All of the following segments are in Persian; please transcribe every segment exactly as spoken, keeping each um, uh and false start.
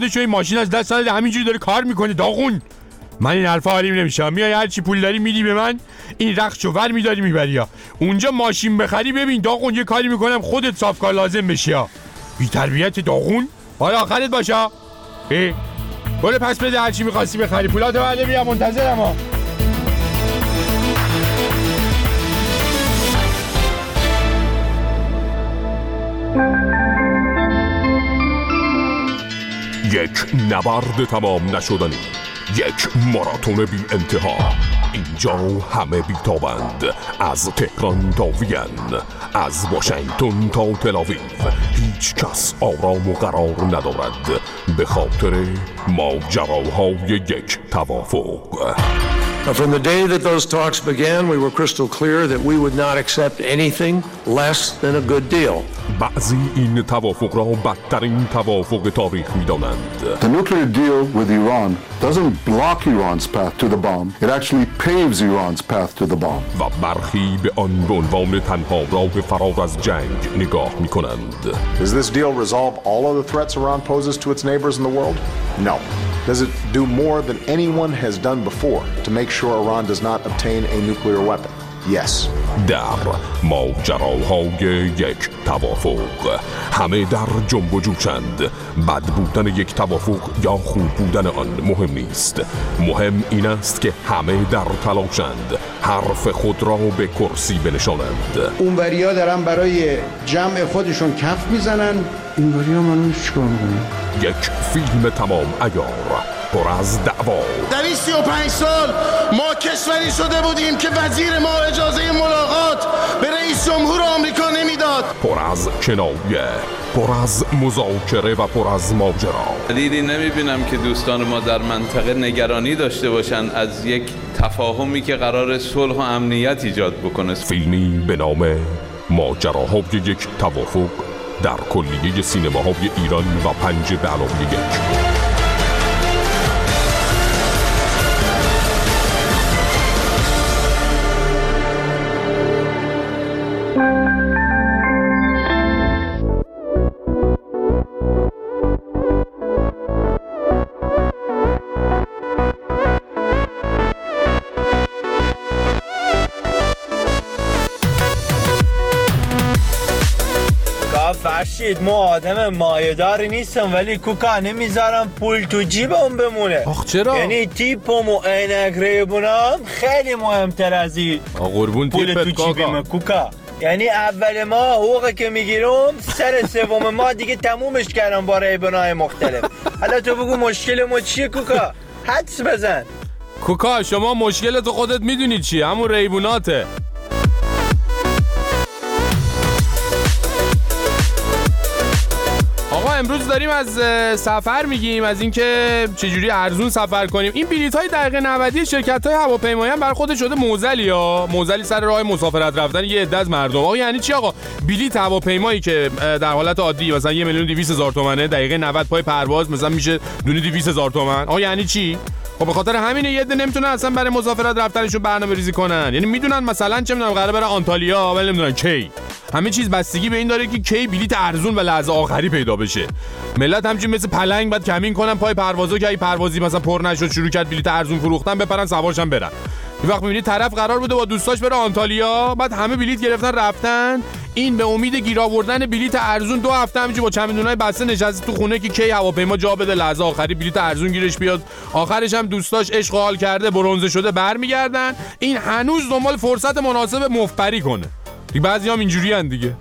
شوی ماشین از دست نداده همینجوری داره کار میکنه داغون. من این حرفا حالیم نمیشه. میای هر چی پول داری میدی به من، این رختشو ور میداری میبری ها. اونجا ماشین بخری ببین داغون یه کاری میکنم خودت صاف کار لازم بشی ها. بی تربیت داغون. حالا آخرت باشه. ای برو پس بده هر چی می‌خواستی بخری. پولاتو بده بیا منتظرم ها. یک نبرد تمام نشدنی، یک ماراتون بی انتها. اینجا همه بیتابند، از تهران تا وین، از واشنگتن تا تل‌آویو. هیچ کس آرام و قرار ندارد به خاطر ماجراهای یک توافق. From the day that those talks began, we were crystal clear that we would not accept anything less than a good deal. بعضی این توافق را بدترین توافق تاریخ می‌دانند. The nuclear deal with Iran doesn't block Iran's path to the bomb. It actually paves Iran's path to the bomb. و برخی به آن به عنوان تنها راه فرار از جنگ نگاه می‌کنند. Does this deal resolve all of the threats Iran poses to its neighbors in the world? No. Does it do more than anyone has done before to make sure Iran does not obtain a nuclear weapon? Yes. در ماجراهای یک توافق همه در جنب و جوشند. بد بودن یک توافق یا خوب بودن آن مهم نیست. مهم این است که همه در تلاشند حرف خود را به کرسی بنشانند. اونوریا دارن برای جمع خودشون کف میزنن، اینوریا منو چیکار میکنن؟ یک فیلم تمام عیار پر از دعوا. در این سی و پنج سال ما کشوری شده بودیم که وزیر ما اجازه ملاقات به رئیس جمهور آمریکا نمیداد. پر از کنایه، پر از مذاکره و پر از ماجرا. دیدی نمیبینم که دوستان ما در منطقه نگرانی داشته باشن از یک تفاهمی که قرار صلح و امنیت ایجاد بکنه. فیلمی به نام ماجراهای یک توافق در کلیه سینماهای ایران و پنج به علاوه یک. فرشید ما آدم مایه‌داری نیستم ولی کوکا نمیذارم پول تو جیبم بمونه. آخ چرا؟ یعنی تیپم و عینک ریبونام خیلی مهمتر از این قربون پول تو جیبم کوکا. یعنی اول ما حقوقی که میگیرم سر سوم ما دیگه تمومش کردم با ریبونای مختلف. حالا تو بگو مشکل ما چیه کوکا؟ حدس بزن. کوکا شما مشکل تو خودت میدونی چیه؟ همون ریبوناته. آقا امروز داریم از سفر میگیم، از اینکه چجوری ارزون سفر کنیم. این بلیط‌های دقیقه نود شرکت‌های هواپیمایی هم بر خودش شده موزلی ها، موزلی سر راه مسافرت رفتن یه عده از مردم. آقا یعنی چی آقا؟ بلیط هواپیمایی که در حالت عادی مثلا یک میلیون و دویست هزار تومانه، دقیقه نود پای پرواز مثلا میشه دونه دویست هزار تومان. آقا یعنی چی؟ خب به خاطر همین یه عده نمیتونن اصلا برای مسافرت رفتنشون برنامه‌ریزی کنن. یعنی میدونن مثلا چه میدونم قراره بره آنتالیا ولی نمیدونن کی. همه چیز بستگی به این داره که کی بلیط ارزون و لحظه آخری پیدا بشه. ملت همچین مثل پلنگ بعد کمین کنن پای پروازا که ای پروازی مثلا پر نشد شروع کرد بلیط ارزون فروختن بپرن سوارشن برن. یه وقت میبینی طرف قرار بوده با دوستاش بره آنتالیا، بعد همه بلیط گرفتن رفتن، این به امید گیر آوردن بلیط ارزون دو هفته همینجوری با چمدونای بسته نشسته تو خونه که کی هواپیما جا بده لحظه آخری بلیط ارزون گیرش بیاد. آخرش هم دوستاش عشق و حال کرده برنزه شده برمیگردن، این هنوز دنبال فرصت مناسب مفبری کنه. دیگه بعضیام اینجوریان دیگه.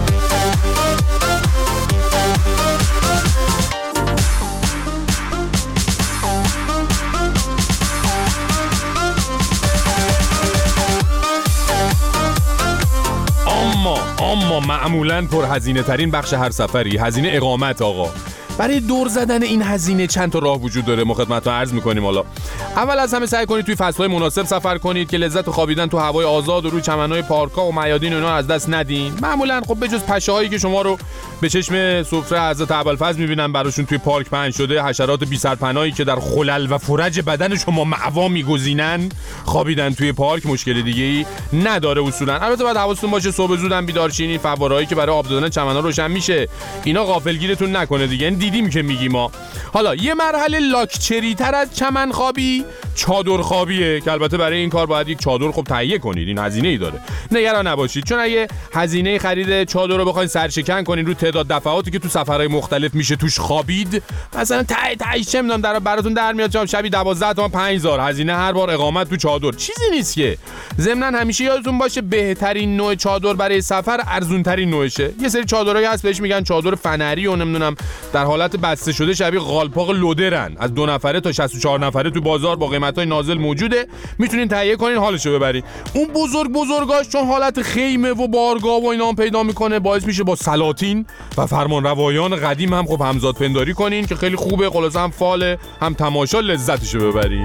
اما اما معمولاً پر هزینه ترین بخش هر سفری هزینه اقامت آقا. برای دور زدن این هزینه چند تا راه وجود داره، ما خدمتتون عرض می‌کنیم. حالا اول از همه سعی کنید توی فصل‌های مناسب سفر کنید که لذت خوابیدن تو هوای آزاد و روی چمن‌های پارک‌ها و میادین اونا از دست ندین. معمولاً خب بجز پشه‌هایی که شما رو به چشم سفره حضرت ابوالفضل می‌بینن براشون توی پارک پهن شده، حشرات بی سرپناهی که در خلل و فرج بدن شما معوا می‌گزینن، خوابیدن توی پارک مشکل دیگه‌ای نداره اصولاً. البته باید حواستون باشه صبح زودم بیدار شین، فوارهایی که برای آب دادن چمن‌ها روشن میشه اینا غافلگیرتون نکنه دیگه. دیدیم که میگیم ما. حالا یه مرحله لاکچری تر از چمن خوابی چادر خوابیه که البته برای این کار باید یک چادر خب تهیه کنید، این هزینه ای داره. نگران نباشید، چون اگه هزینه خرید چادر رو بخواید سرشکن کنین رو تعداد دفعاتی که تو سفرهای مختلف میشه توش خوابید، مثلا تای تای چه میدونم در براتون در میاد شبی دوازده تا پنج هزار هزینه هر بار اقامت تو چادر، چیزی نیست که. ضمن همیشه یادتون باشه بهترین نوع چادر برای سفر ارزون ترین نوعشه. یه سری چادرایی هست بهش میگن چادر فنری و نمیدونم در حالت بسته شده شبیه قالپاق لودرن، از دو نفره تا شصت و چهار نفره تو بازار با قیمتای نازل موجوده، میتونین تهیه کنین حالشو ببرین. اون بزرگ بزرگاش چون حالت خیمه و بارگاه و اینا هم پیدا میکنه باعث میشه با سلاطین و فرمانروایان قدیم هم خب همزاد پنداری کنین که خیلی خوبه، خلاص هم فاله هم تماشا لذتشو ببرین.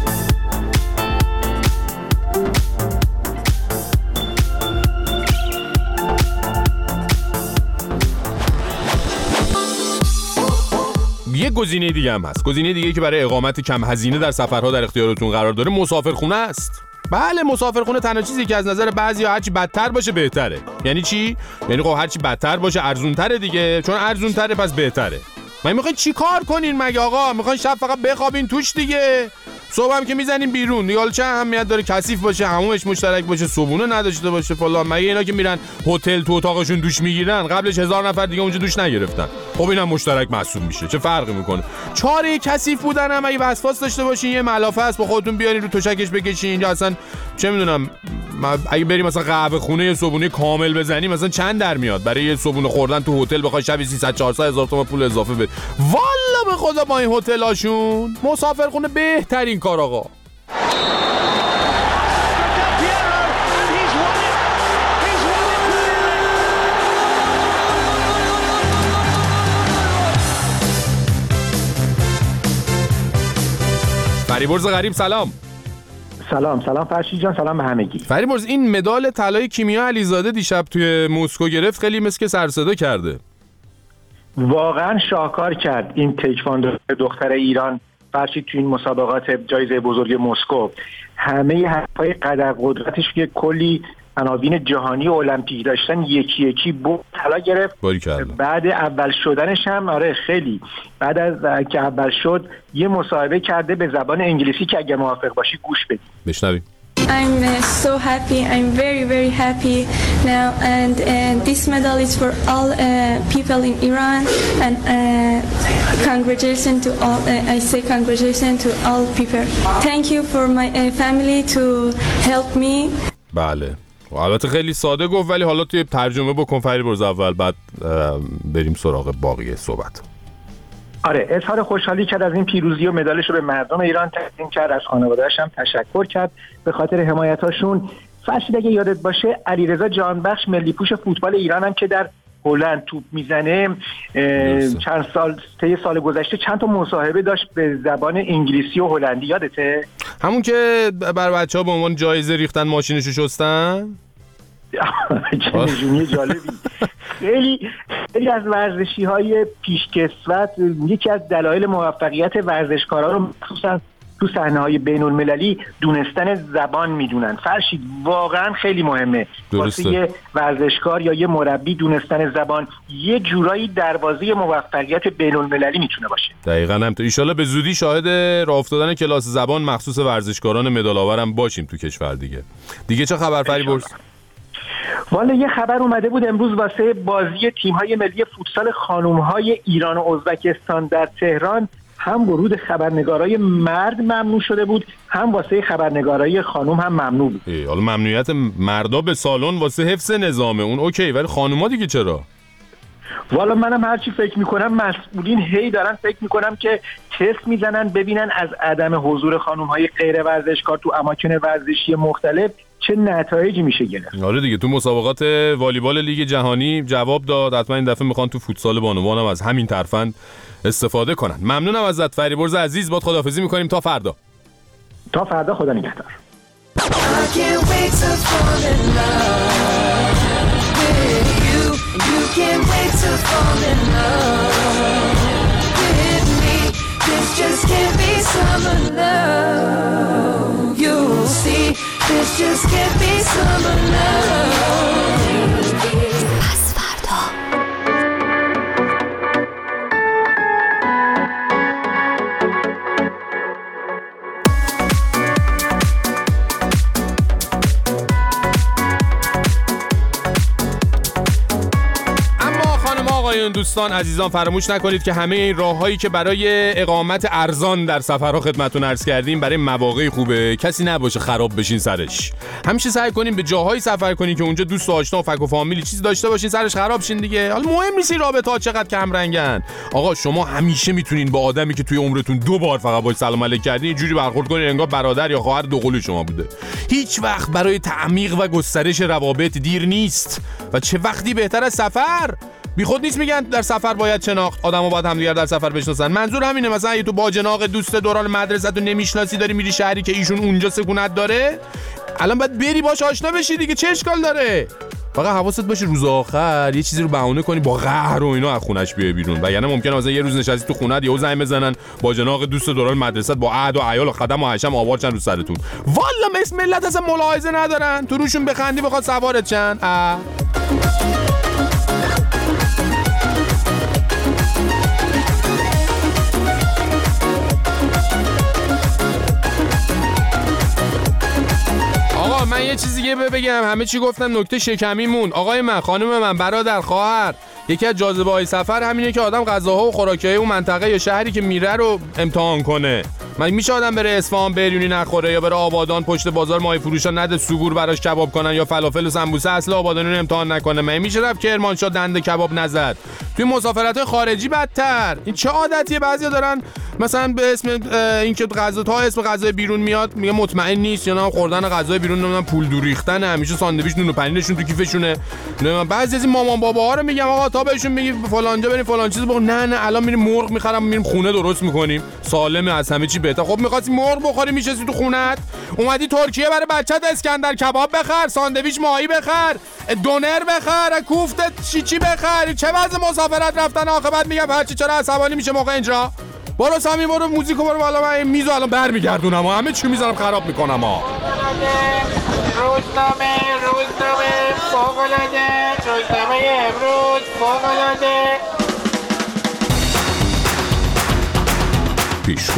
یه گزینه دیگه هم هست. گزینه دیگه که برای اقامت کم هزینه در سفرها در اختیارتون قرار داره مسافرخونه است. بله مسافرخونه تنها چیزی که از نظر بعضیا هرچی بدتر باشه بهتره. یعنی چی؟ یعنی خب هرچی بدتر باشه ارزون‌تره دیگه، چون ارزون‌تره پس بهتره. من میخواین چی کار کنین مگه آقا؟ میخواین شب فقط بخوابین توش دیگه؟ صبح هم که میزنین بیرون دیگه، چه اهمیت داره کثیف باشه، حمومش مشترک باشه، صبونه نداشته باشه فلان؟ مگه اینا که میرن هتل تو اتاقشون دوش میگیرن قبلش هزار نفر دیگه اونجا دوش نگرفتن؟ خب اینم مشترک محسوب میشه، چه فرقی میکنه؟ چاره کثیف بودن هم اگه وسواس داشته باشین یه ملافه است با خودتون بیارین رو تشکش بکشین، یا اصلا چه میدونم اگه بریم مثلا قهوه خونه یه صبونه کامل بزنیم مثلا چند در میاد برای یه صبونه خوردن تو هتل بخوای شبی سیصد چهارصد هزار تومان پول اضافه بدی؟ والا به خدا با این هتلاشون مسافرخونه بهترین کار آقا. فریبرز غریب سلام. سلام سلام فرشید جان، سلام به همگی. فریبرز این مدال طلای کیمیا علیزاده دیشب توی مسکو گرفت، خیلی مثل که سر صدا کرده. واقعا شاهکار کرد این تکواندو دختر ایران فرشید توی این مسابقات جایزه بزرگ مسکو. همه حرفای قدر قدرتش که کلی عناوین جهانی و المپیک داشتن یکی یکی بود طلا گرفت. بعد اول شدنش هم آره خیلی بعد از که اول شد یه مصاحبه کرده به زبان انگلیسی که اگه موافق باشی گوش بدید. بشنویم. I'm uh, so happy. I'm very very happy now, and and this medal is for all uh, people in Iran, and uh, congratulations to all. Uh, I say congratulations to all people. Thank you for my uh, family to help me. بله. البته خیلی ساده گفت ولی حالا توی ترجمه بکن فریبرز اول، بعد بریم سراغ باقی صحبت. آره اظهار خوشحالی کرد از این پیروزی و مدالش رو به مردم ایران تقدیم کرد، از خانواده‌اش هم تشکر کرد به خاطر حمایتاشون. فرشید اگه یادت باشه علیرضا جانبخش ملی پوش فوتبال ایران هم که در هلند توپ میزنه چند سال طی سال گذشته چند تا مصاحبه داشت به زبان انگلیسی و هلندی، یادته؟ همون که بر بچه‌ها به عنوان جایزه ریختن ماشینشو شستن؟ چه نجومی جالبی. خیلی خیلی از ورزشی‌های پیشکسوت یکی از دلایل موفقیت ورزشکارا رو مخصوصا تو صحنه‌های بین‌المللی دونستن زبان میدونن. فرشید واقعا خیلی مهمه واسه یه ورزشکار یا یه مربی دونستن زبان، یه جورایی دروازه موفقیت بین‌المللی میتونه باشه. دقیقاً همینطور. ان شاءالله به زودی شاهد راه افتادن کلاس زبان مخصوص ورزشکاران مدال آورم باشیم تو کشور دیگه. دیگه چه خبر فریبرز؟ والا یه خبر اومده بود امروز واسه بازی تیم‌های ملی فوتسال خانم‌های ایران و ازبکستان در تهران، هم ورود خبرنگارای مرد ممنوع شده بود، هم واسه خبرنگارای خانم هم ممنوع بود. حالا ممنوعیت مردا به سالن واسه حفظ نظامه اون اوکی، ولی خانوما دیگه چرا؟ والا منم هرچی فکر میکنم مسئولین هی دارن فکر میکنم که تست میزنن ببینن از عدم حضور خانم‌های غیر ورزشکار تو اماکن ورزشی مختلف چه نتایجی میشه گرفت. آره دیگه تو مسابقات والیبال لیگ جهانی جواب داد، حتما این دفعه میخوان تو فوتسال بانوان هم از همین ترفند استفاده کنن. ممنونم ازت فریبرز عزیز، باد خداحافظی میکنیم تا فردا. تا فردا، خدا نگهدار. This just can't be summer love. پس فردا این دوستان عزیزان فراموش نکنید که همه این راههایی که برای اقامت ارزان در سفرها خدمتتون عرض کردیم برای مواقع خوبه، کسی نباشه خراب بشین سرش. همیشه سعی کنین به جاهایی سفر کنین که اونجا دوست و آشنا و فک و فامیلی چیزی داشته باشین سرش خراب شین دیگه. حالا مهم نیست این رابطه‌ها چقدر کم رنگن. آقا شما همیشه میتونین با آدمی که توی عمرتون دو بار فقط باهاش سلام علیک کردین اینجوری برخورد کنین انگار برادر یا خواهر دوقلوی شما بوده. هیچ وقت برای تعمیق و گسترش روابط دیر نیست. و چه وقتی بهتر از سفر؟ بی خود نیست میگن در سفر باید شناخت، آدم‌ها باید همدیگر در سفر بشناسن. منظور همینه. مثلا اگه تو باجناق دوست دوران مدرسه تو نمیشناسی داری میری شهری که ایشون اونجا سکونت داره، الان باید بری باش آشنا بشی دیگه، چه اشکال داره؟ فقط حواست باشه روز آخر یه چیزی رو بهونه کنی با قهر و اینا از خونش بیای بیرون. و یعنی ممکنه مثلا یه روز نشستی تو خونت یهو زنگ بزنن باجناق دوست دوران مدرسه با عهد و عیال و خدم و حشم آوار چن رو سرتون. والا مثل ملت اصلا ملاحظه ندارن، تو روشون بخندی بخواد سوارت چن. من یه چیزی دیگه بگم، همه چی گفتم، نکته شکمیمون. آقای من، خانم من، برادر، خواهر، یکی از جاذبه‌های سفر همینه که آدم غذاها و خوراکی‌های اون منطقه یا شهری که میره رو امتحان کنه. من میشه آدم بره اصفهان بریونی نخوره یا بره آبادان پشت بازار ماهی فروشا نده سوگور براش کباب کنن یا فلافل و سمبوسه اصل آبادانی رو امتحان نکنه. من میشه رفت کرمانشاه دنده کباب نزد. توی مسافرت‌های خارجی بدتر. این چه عادتیه بعضیا دارن مثلا به اسم اینکه غذا تا اسم غذای بیرون میاد میگه مطمئن نیست یا نه خوردن غذای بیرون نمیدونم پول دو ریختن، همیشه ساندویچ نون و پنیرشون تو کیفشونه. نه بعضی از این مامان باباها رو میگم آقا تا بهشون میگی فلانجا بریم فلان چیز بخور، نه نه الان میریم مرغ میخرم میریم خونه درست میکنیم سالمه از همه چی بهتر. خب می‌خواستی مرغ بخوری میشستی تو خونت، اومدی ترکیه برای بچت اسکندر کباب بخر، ساندویچ ماهی بخر، دونر بخر، کوفته چی چی بخر. چه وضع مسافرت رفتن عاقبت میگم هرچی چرا عصبانی میشه موقع اینجا. برو سامی برو موزیکو برو بالا، من میزو الان برمیگردونم همه چی میذارم خراب میکنم ها. روزنامه روزنامه فوق‌العاده، روزنامه امروز فوق‌العاده. پیشخو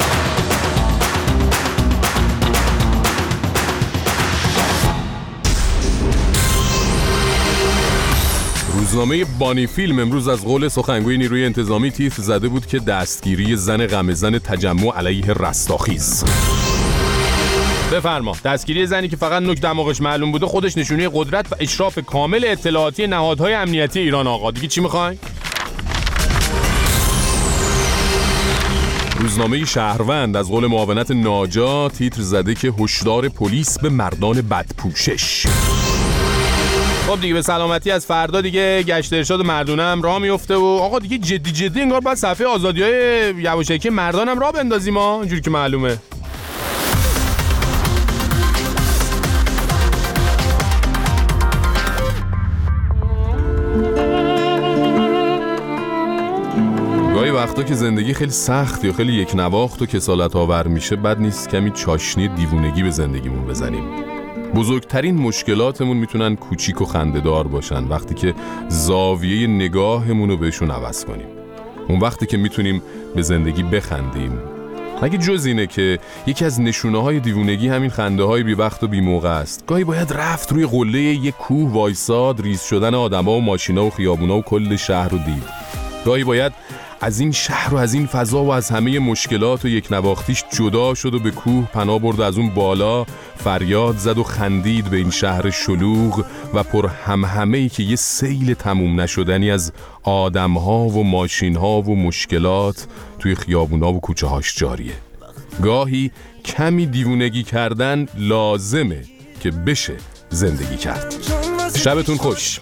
روزنامه بانی فیلم امروز از قول سخنگوی نیروی انتظامی تیتر زده بود که دستگیری زن غم‌زن تجمع علیه رستاخیز. بفرما. دستگیری زنی که فقط نوک دماغش معلوم بوده خودش نشونه قدرت و اشراف کامل اطلاعاتی نهادهای امنیتی ایران. آقا دیگه چی میخواین؟ روزنامه شهروند از قول معاونت ناجا تیتر زده که هشدار پلیس به مردان بدپوشش. خب دیگه به سلامتی از فردا دیگه گشت ارشاد مردونه هم راه میفته و آقا دیگه جدی جدی انگار باید صفحه آزادی‌های یواشکی مردان هم راه بندازیم ها، اینجوری که معلومه. گاهی وقتا که زندگی خیلی سخت یا خیلی یک نواخت و کسالت آور میشه بد نیست کمی چاشنی دیوونگی به زندگیمون بزنیم. بزرگترین مشکلاتمون میتونن کوچیک و خنده‌دار باشن وقتی که زاویه نگاهمون رو بهشون عوض کنیم. اون وقتی که میتونیم به زندگی بخندیم. مگه جز اینه که یکی از نشونه‌های دیوونگی همین خنده‌های بی وقت و بی موقع است. گاهی باید رفت روی قله یک کوه وایساد، ریز شدن آدم‌ها و ماشینا و خیابونا و کل شهر رو دید. گاهی باید از این شهر و از این فضا و از همه مشکلات و یک نواختیش جدا شد و به کوه پناه برد و از اون بالا فریاد زد و خندید به این شهر شلوغ و پر همهمه‌ای که یه سیل تموم نشدنی از آدم‌ها و ماشین‌ها و مشکلات توی خیابونا و کوچه هاش جاریه. گاهی کمی دیوونگی کردن لازمه که بشه زندگی کرد. شبتون خوش.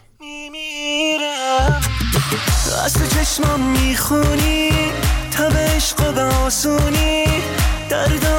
از تو چشمام میخونی تا به عشق و به آسونی درد